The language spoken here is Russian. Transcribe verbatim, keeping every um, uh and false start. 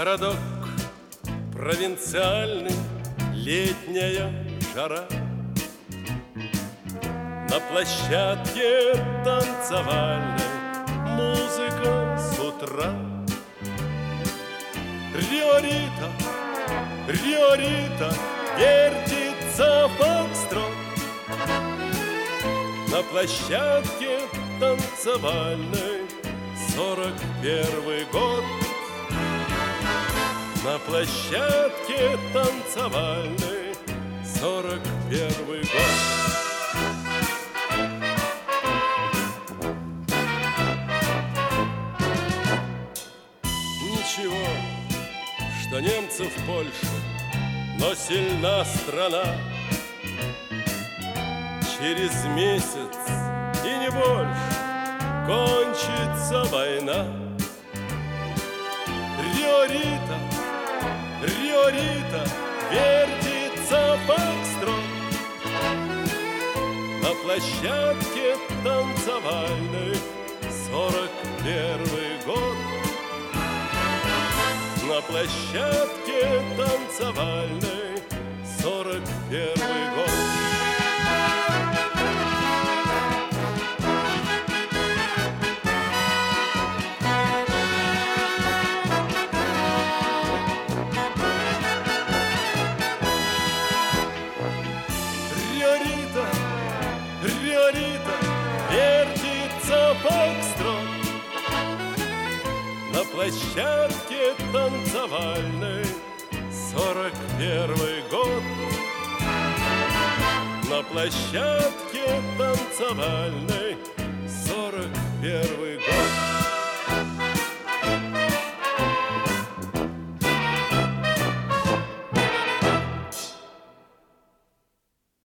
Городок провинциальный, летняя жара. На площадке танцевальной музыка с утра. Риорита, Риорита, вертится фокстрот. На площадке танцевальной сорок первый год. На площадке танцевальной сорок первый год. Ничего, что немцы в Польше, но сильна страна. Через месяц и не больше кончится война. Риорита, Риорита, вертится фокстрот. На площадке танцевальной сорок первый год. На площадке танцевальной сорок первый год. Риорита, Риорита, вертится фокстрот. На площадке танцевальной сорок первый год. На площадке танцевальной сорок первый